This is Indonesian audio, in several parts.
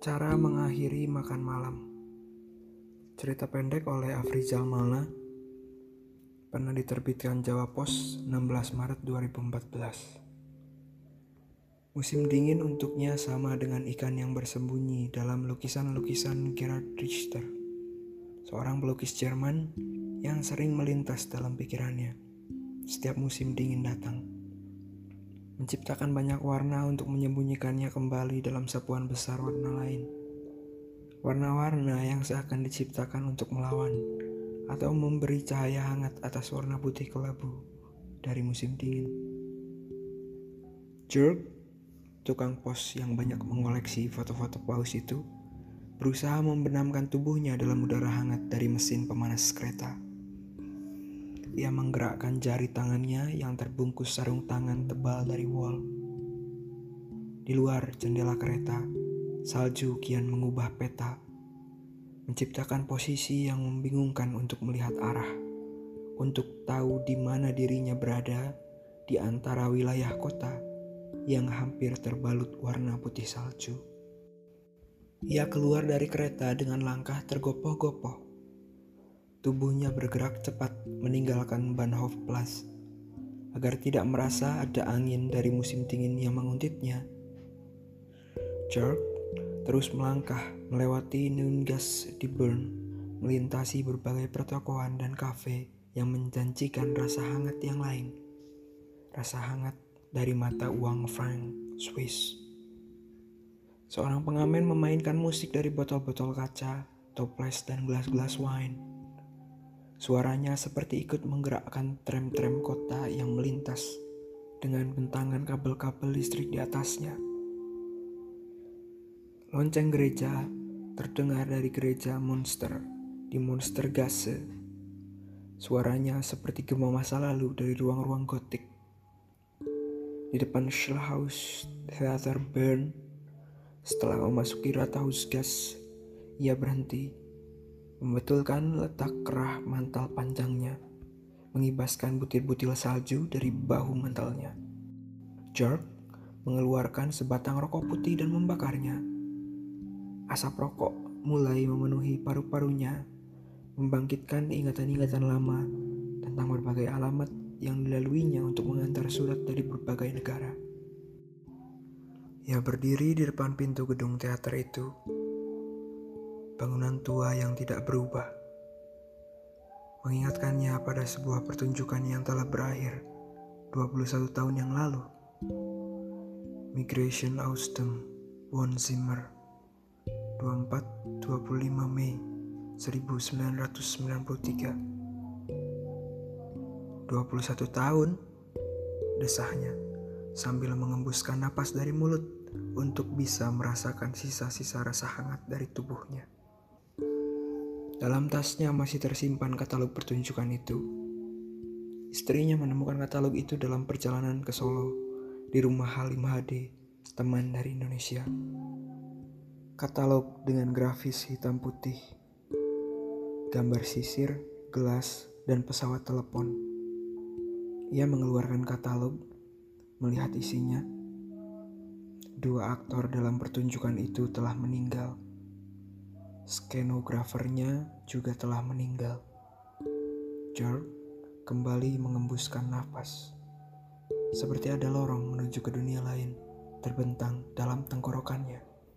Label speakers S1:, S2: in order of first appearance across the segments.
S1: Cara mengakhiri makan malam. Cerita pendek oleh Afrizal Malna. Pernah diterbitkan Jawa Pos 16 Maret 2014. Musim dingin untuknya sama dengan ikan yang bersembunyi dalam lukisan-lukisan Gerhard Richter, seorang pelukis Jerman yang sering melintas dalam pikirannya setiap musim dingin datang. Menciptakan banyak warna untuk menyembunyikannya kembali dalam sapuan besar warna lain. Warna-warna yang seakan diciptakan untuk melawan atau memberi cahaya hangat atas warna putih kelabu dari musim dingin. Jörg, tukang pos yang banyak mengoleksi foto-foto paus itu, berusaha membenamkan tubuhnya dalam udara hangat dari mesin pemanas kereta. Ia menggerakkan jari tangannya yang terbungkus sarung tangan tebal dari wol. Di luar jendela kereta, salju kian mengubah peta, menciptakan posisi yang membingungkan untuk melihat arah, untuk tahu di mana dirinya berada di antara wilayah kota yang hampir terbalut warna putih salju. Ia keluar dari kereta dengan langkah tergopoh-gopoh. Tubuhnya bergerak cepat meninggalkan Bahnhofplatz agar tidak merasa ada angin dari musim dingin yang menguntitnya. Jörg terus melangkah melewati Neungasse di Bern, melintasi berbagai pertokoan dan kafe yang menjanjikan rasa hangat yang lain. Rasa hangat dari mata uang franc Swiss. Seorang pengamen memainkan musik dari botol-botol kaca, toples dan gelas-gelas wine. Suaranya seperti ikut menggerakkan tram-tram kota yang melintas dengan bentangan kabel-kabel listrik di atasnya. Lonceng gereja terdengar dari gereja Monster di Monstergasse. Suaranya seperti gema masa lalu dari ruang-ruang gotik. Di depan Schulhaus Theater Bern, setelah memasuki Rathausgasse, ia berhenti, membetulkan letak kerah mantel panjangnya, mengibaskan butir-butir salju dari bahu mantelnya. Jörg mengeluarkan sebatang rokok putih dan membakarnya. Asap rokok mulai memenuhi paru-parunya, membangkitkan ingatan-ingatan lama tentang berbagai alamat yang dilaluinya untuk mengantar surat dari berbagai negara. Ia berdiri di depan pintu gedung teater itu, bangunan tua yang tidak berubah, mengingatkannya pada sebuah pertunjukan yang telah berakhir 21 tahun yang lalu. Migration Austumn, Wohnzimmer, 24-25 Mei 1993. 21 tahun, desahnya sambil mengembuskan napas dari mulut untuk bisa merasakan sisa-sisa rasa hangat dari tubuhnya. Dalam tasnya masih tersimpan katalog pertunjukan itu. Istrinya menemukan katalog itu dalam perjalanan ke Solo di rumah Halim Hadi, teman dari Indonesia. Katalog dengan grafis hitam putih, gambar sisir, gelas, dan pesawat telepon. Ia mengeluarkan katalog, melihat isinya. 2 aktor dalam pertunjukan itu telah meninggal. Skenografernya juga telah meninggal. Jörg kembali mengembuskan nafas, seperti ada lorong menuju ke dunia lain terbentang dalam tenggorokannya.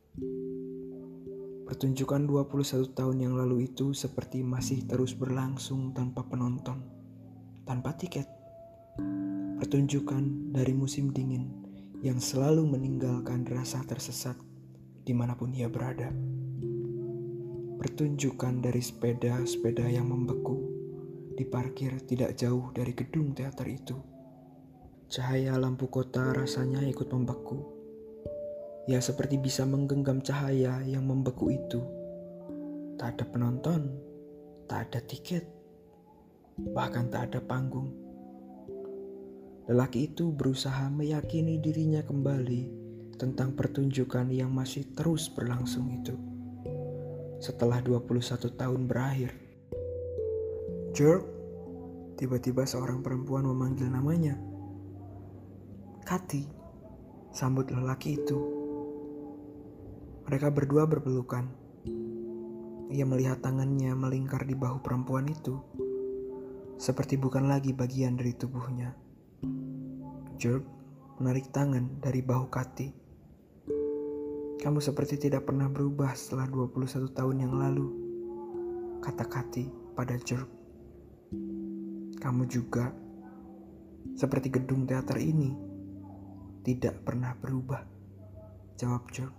S1: Pertunjukan 21 tahun yang lalu itu seperti masih terus berlangsung tanpa penonton, tanpa tiket. Pertunjukan dari musim dingin yang selalu meninggalkan rasa tersesat dimanapun ia berada. Pertunjukan dari sepeda-sepeda yang membeku diparkir tidak jauh dari gedung teater itu. Cahaya lampu kota rasanya ikut membeku. Ia seperti bisa menggenggam cahaya yang membeku itu. Tak ada penonton, tak ada tiket, bahkan tak ada panggung. Lelaki itu berusaha meyakini dirinya kembali tentang pertunjukan yang masih terus berlangsung itu. Setelah 21 tahun berakhir, Jörg, tiba-tiba seorang perempuan memanggil namanya. Kati, sambut lelaki itu. Mereka berdua berpelukan. Ia melihat tangannya melingkar di bahu perempuan itu, seperti bukan lagi bagian dari tubuhnya. George menarik tangan dari bahu Kathy. "Kamu seperti tidak pernah berubah setelah 21 tahun yang lalu," kata Kathy pada George. "Kamu juga, seperti gedung teater ini, tidak pernah berubah," jawab George.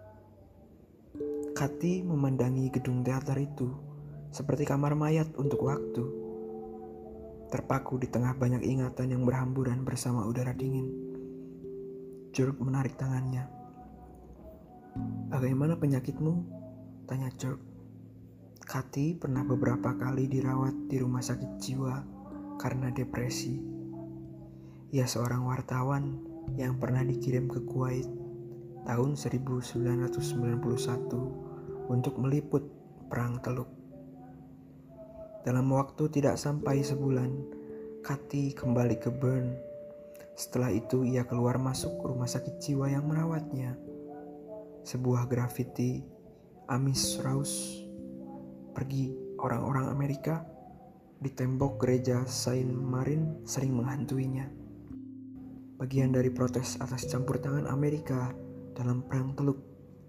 S1: Kathy memandangi gedung teater itu seperti kamar mayat untuk waktu, terpaku di tengah banyak ingatan yang berhamburan bersama udara dingin. George menarik tangannya. "Bagaimana penyakitmu?" tanya George. Kathy pernah beberapa kali dirawat di rumah sakit jiwa karena depresi. Ia seorang wartawan yang pernah dikirim ke Kuwait tahun 1991 untuk meliput Perang Teluk. Dalam waktu tidak sampai sebulan, Kathy kembali ke Bern. Setelah itu ia keluar masuk rumah sakit jiwa yang merawatnya. Sebuah grafiti Amish Raus, pergi orang-orang Amerika, di tembok gereja Saint Marin sering menghantuinya. Bagian dari protes atas campur tangan Amerika dalam Perang Teluk.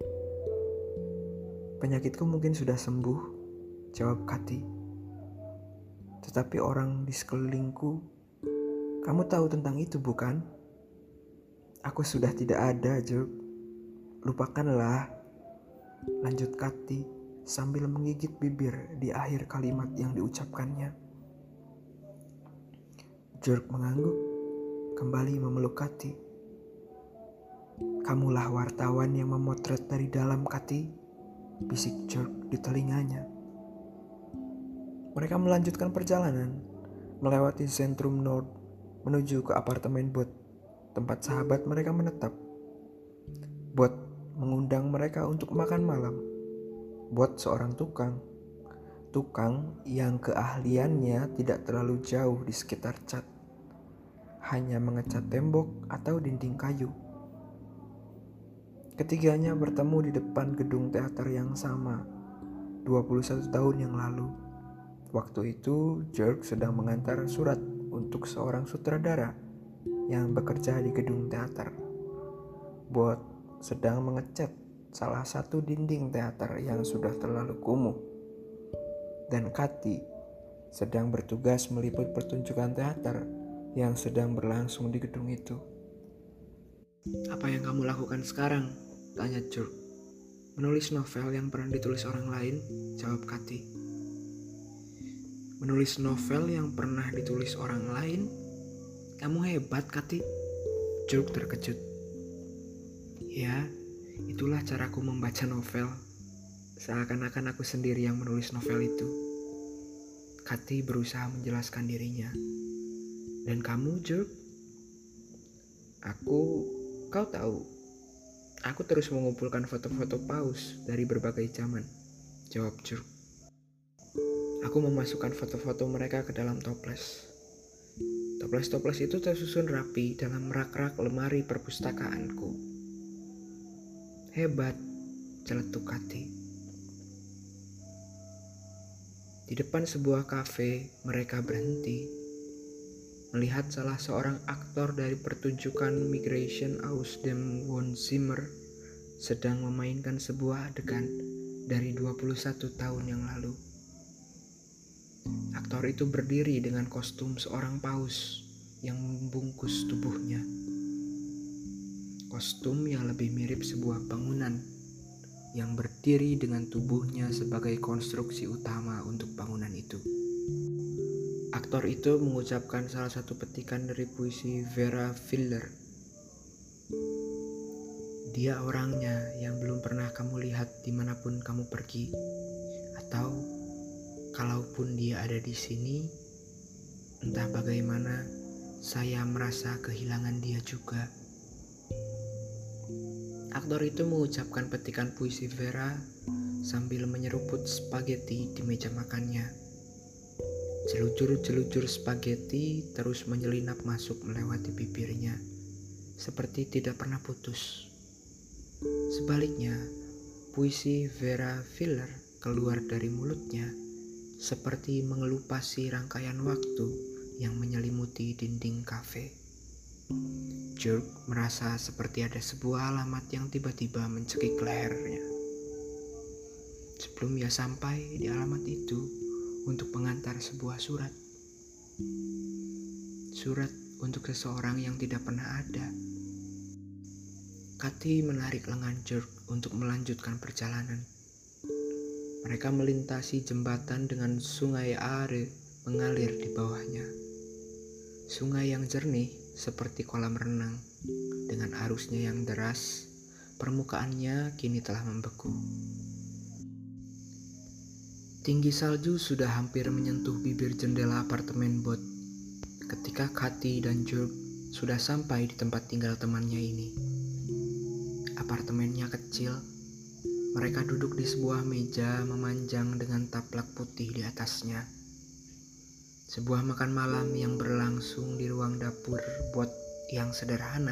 S1: "Penyakitku mungkin sudah sembuh," jawab Kathy. "Tetapi orang di sekelilingku, kamu tahu tentang itu bukan?" "Aku sudah tidak ada, George. Lupakanlah," lanjut Kathy sambil menggigit bibir di akhir kalimat yang diucapkannya. George mengangguk, kembali memeluk Kathy. "Kamulah wartawan yang memotret dari dalam, Kathy," bisik George di telinganya. Mereka melanjutkan perjalanan, melewati Sentrum Nord, menuju ke apartemen Bot, tempat sahabat mereka menetap. Bot mengundang mereka untuk makan malam. Bot seorang tukang yang keahliannya tidak terlalu jauh di sekitar cat, hanya mengecat tembok atau dinding kayu. Ketiganya bertemu di depan gedung teater yang sama 21 tahun yang lalu. Waktu itu George sedang mengantar surat untuk seorang sutradara yang bekerja di gedung teater. Bot sedang mengecat salah satu dinding teater yang sudah terlalu kumuh. Dan Kathy sedang bertugas meliput pertunjukan teater yang sedang berlangsung di gedung itu. "Apa yang kamu lakukan sekarang?" tanya George. "Menulis novel yang pernah ditulis orang lain," jawab Kathy. "Menulis novel yang pernah ditulis orang lain? Kamu hebat, Kathy." George terkejut. "Ya, itulah caraku membaca novel. Seakan-akan aku sendiri yang menulis novel itu." Kathy berusaha menjelaskan dirinya. "Dan kamu, George?" Kau tahu, aku terus mengumpulkan foto-foto paus dari berbagai zaman," jawab George. "Aku memasukkan foto-foto mereka ke dalam toples. Toples-toples itu tersusun rapi dalam rak-rak lemari perpustakaanku." "Hebat," celetuk Kathy. Di depan sebuah kafe, mereka berhenti. Melihat salah seorang aktor dari pertunjukan Migration aus dem Wohnzimmer sedang memainkan sebuah adegan dari 21 tahun yang lalu. Aktor itu berdiri dengan kostum seorang paus yang membungkus tubuhnya. Kostum yang lebih mirip sebuah bangunan yang berdiri dengan tubuhnya sebagai konstruksi utama untuk bangunan itu. Aktor itu mengucapkan salah satu petikan dari puisi Vera Filler. "Dia orangnya yang belum pernah kamu lihat dimanapun kamu pergi. Atau kalaupun dia ada di sini, entah bagaimana saya merasa kehilangan dia juga." Aktor itu mengucapkan petikan puisi Vera sambil menyeruput spaghetti di meja makannya. Jelujur-jelujur spaghetti terus menyelinap masuk melewati bibirnya, seperti tidak pernah putus. Sebaliknya, Puisi Vera Filler keluar dari mulutnya seperti mengelupasi rangkaian waktu yang menyelimuti dinding kafe. Jerk merasa seperti ada sebuah alamat yang tiba-tiba mencekik lehernya. Sebelum ia sampai di alamat itu untuk mengantar sebuah surat. Surat untuk seseorang yang tidak pernah ada. Kathy menarik lengan Jerk untuk melanjutkan perjalanan. Mereka melintasi jembatan dengan sungai Aare mengalir di bawahnya. Sungai yang jernih seperti kolam renang. Dengan arusnya yang deras, permukaannya kini telah membeku. Tinggi salju sudah hampir menyentuh bibir jendela apartemen Bot ketika Kathy dan Jerk sudah sampai di tempat tinggal temannya ini. Apartemennya kecil. Mereka duduk di sebuah meja memanjang dengan taplak putih di atasnya. Sebuah makan malam yang berlangsung di ruang dapur Bot yang sederhana.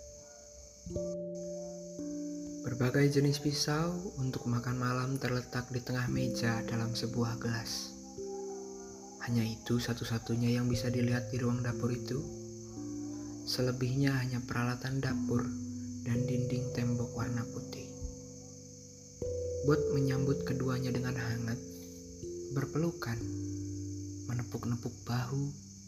S1: Berbagai jenis pisau untuk makan malam terletak di tengah meja dalam sebuah gelas. Hanya itu satu-satunya yang bisa dilihat di ruang dapur itu. Selebihnya hanya peralatan dapur dan dinding tembok warna putih. Bot menyambut keduanya dengan hangat, berpelukan, menepuk-nepuk bahu.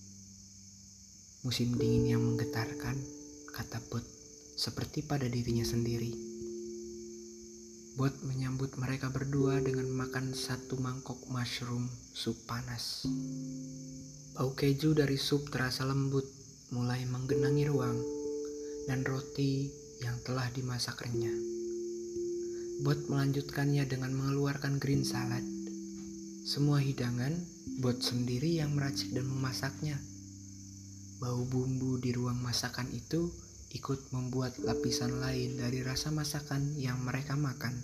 S1: Musim dingin yang menggetarkan, kata Bot, seperti pada dirinya sendiri. Bot menyambut mereka berdua dengan makan satu mangkok mushroom sup panas. Bau keju dari sup terasa lembut, mulai menggenangi ruang, dan roti yang telah dimasak renyah. Bot melanjutkannya dengan mengeluarkan green salad. Semua hidangan, Bot sendiri yang meracik dan memasaknya. Bau bumbu di ruang masakan itu ikut membuat lapisan lain dari rasa masakan yang mereka makan.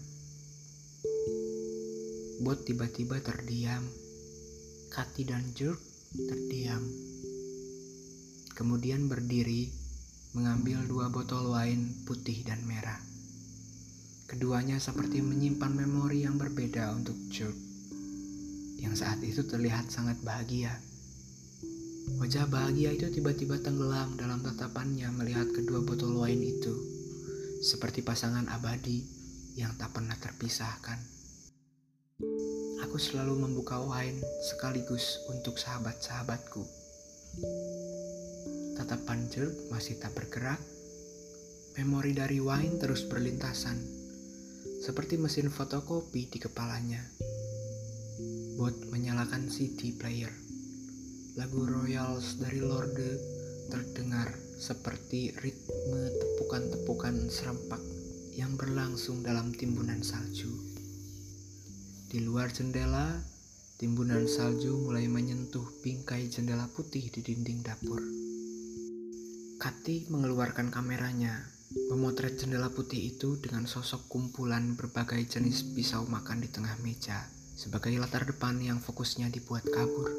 S1: Bot tiba-tiba terdiam. Kathy dan Jerk terdiam. Kemudian berdiri, mengambil 2 botol wine putih dan merah. Keduanya seperti menyimpan memori yang berbeda untuk Jerk, yang saat itu terlihat sangat bahagia. Wajah bahagia itu tiba-tiba tenggelam dalam tatapannya melihat kedua botol wine itu, seperti pasangan abadi yang tak pernah terpisahkan. Aku selalu membuka wine sekaligus untuk sahabat-sahabatku. Tatapan Jerk masih tak bergerak. Memori dari wine terus berlintasan, seperti mesin fotokopi di kepalanya. Bot menyalakan CD player. Lagu Royals dari Lorde terdengar seperti ritme tepukan-tepukan serempak yang berlangsung dalam timbunan salju. Di luar jendela, timbunan salju mulai menyentuh bingkai jendela putih di dinding dapur. Kathy mengeluarkan kameranya, memotret jendela putih itu dengan sosok kumpulan berbagai jenis pisau makan di tengah meja sebagai latar depan yang fokusnya dibuat kabur.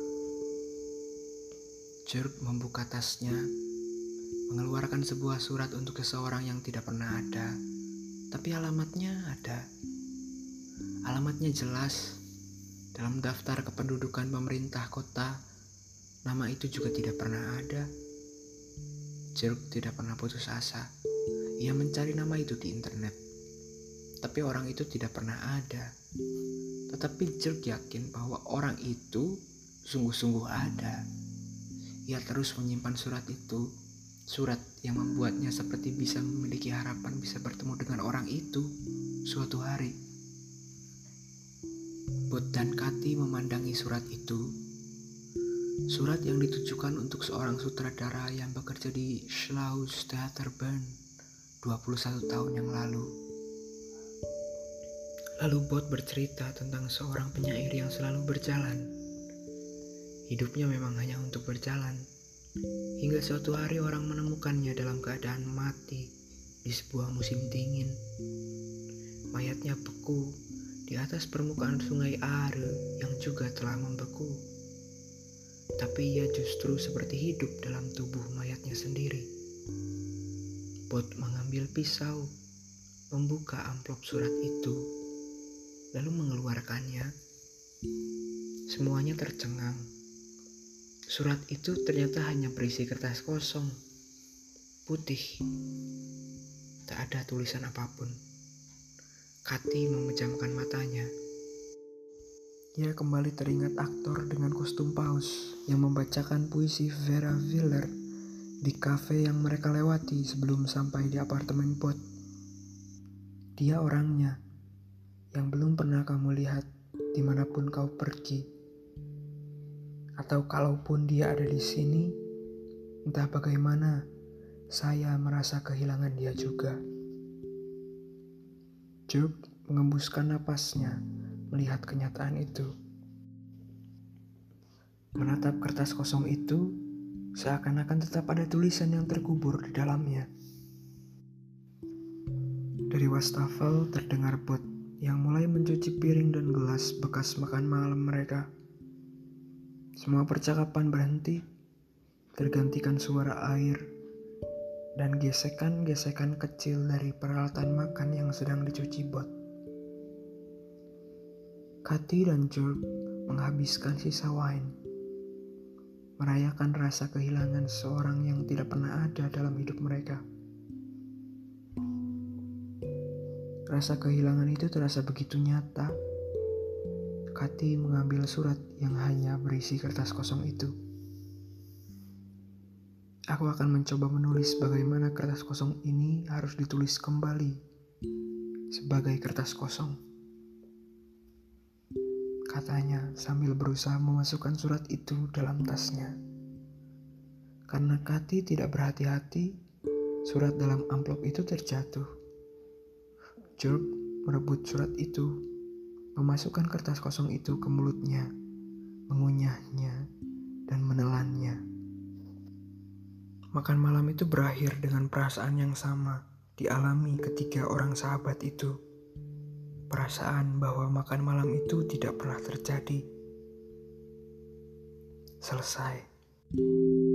S1: Jerk membuka tasnya, mengeluarkan sebuah surat untuk seseorang yang tidak pernah ada, tapi alamatnya ada. Alamatnya jelas. Dalam daftar kependudukan pemerintah kota, nama itu juga tidak pernah ada. Jerk tidak pernah putus asa. Ia mencari nama itu di internet, tapi orang itu tidak pernah ada. Tetapi Jerk yakin bahwa orang itu sungguh-sungguh ada. Ia terus menyimpan surat itu, surat yang membuatnya seperti bisa memiliki harapan bisa bertemu dengan orang itu suatu hari. Bot dan Kathy memandangi surat itu. Surat yang ditujukan untuk seorang sutradara yang bekerja di Schloss Theater Bern 21 tahun yang lalu. Lalu Bot bercerita tentang seorang penyair yang selalu berjalan. Hidupnya memang hanya untuk berjalan. Hingga suatu hari orang menemukannya dalam keadaan mati di sebuah musim dingin. Mayatnya beku di atas permukaan sungai Aare yang juga telah membeku. Tapi ia justru seperti hidup dalam tubuh mayatnya sendiri. Bot mengambil pisau, membuka amplop surat itu, lalu mengeluarkannya. Semuanya tercengang. Surat itu ternyata hanya berisi kertas kosong, putih. Tak ada tulisan apapun. Kati memejamkan matanya. Ia kembali teringat aktor dengan kostum paus yang membacakan puisi Vera Willer di kafe yang mereka lewati sebelum sampai di apartemen Bot. Dia orangnya yang belum pernah kamu lihat dimanapun kau pergi. Atau kalaupun dia ada di sini, entah bagaimana, saya merasa kehilangan dia juga. Job mengembuskan napasnya melihat kenyataan itu. Menatap kertas kosong itu, seakan-akan tetap ada tulisan yang terkubur di dalamnya. Dari wastafel terdengar Bot yang mulai mencuci piring dan gelas bekas makan malam mereka. Semua percakapan berhenti, tergantikan suara air dan gesekan-gesekan kecil dari peralatan makan yang sedang dicuci Bot. Kati dan Job menghabiskan sisa wine, merayakan rasa kehilangan seorang yang tidak pernah ada dalam hidup mereka. Rasa kehilangan itu terasa begitu nyata. Kati mengambil surat yang hanya berisi kertas kosong itu. Aku akan mencoba menulis bagaimana kertas kosong ini harus ditulis kembali sebagai kertas kosong, katanya sambil berusaha memasukkan surat itu dalam tasnya. Karena Kati tidak berhati-hati, surat dalam amplop itu terjatuh. Job merebut surat itu, memasukkan kertas kosong itu ke mulutnya, mengunyahnya, dan menelannya. Makan malam itu berakhir dengan perasaan yang sama dialami ketiga orang sahabat itu. Perasaan bahwa makan malam itu tidak pernah terjadi. Selesai.